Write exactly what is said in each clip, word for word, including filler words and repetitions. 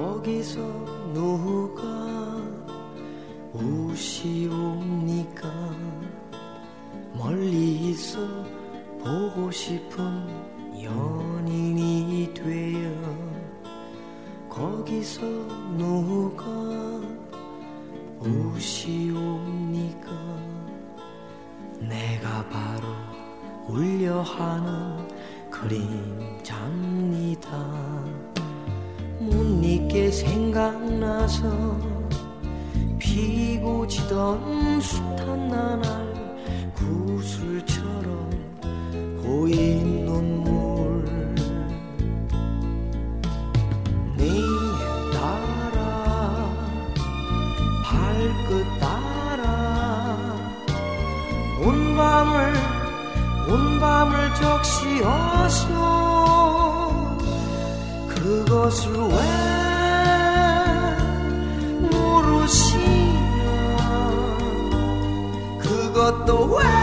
거기서 누가 우시옵니까? 멀리 있어 보고 싶은 연인이 되어 거기서 누가 우시옵니까? 내가 바로 울려하는 그림자입니다. 못 잊게 생각나서 피고 지던 숱한 나날 구슬처럼 고인 눈물 네 따라 발끝 따라 온 밤을 온 밤을 적시어서 그것을 왜 모르시나 그것도 왜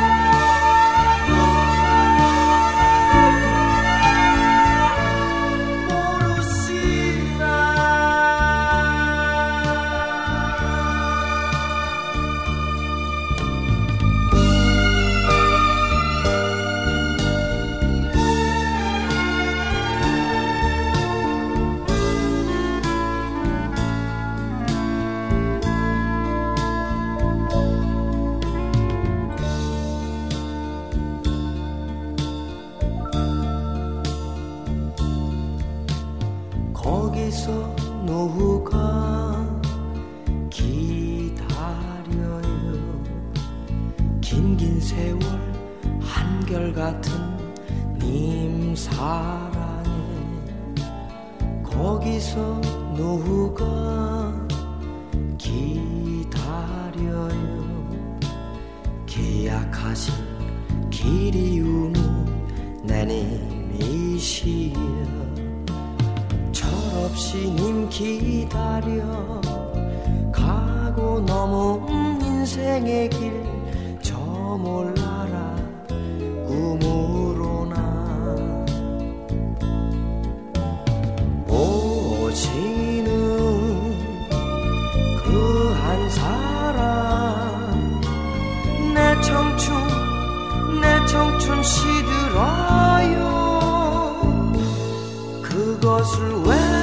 거기서 누가 기다려요. 긴긴 세월 한결같은 님 사랑에 거기서 누가 기다려요. 계약하신 길이우는 내님이시여 철없이 님 기다려 가고 넘은 인생의 길 저 몰라라 꿈으로나 오시는 그 한 사람 내 청춘 내 청춘 시들어요. 그것을 왜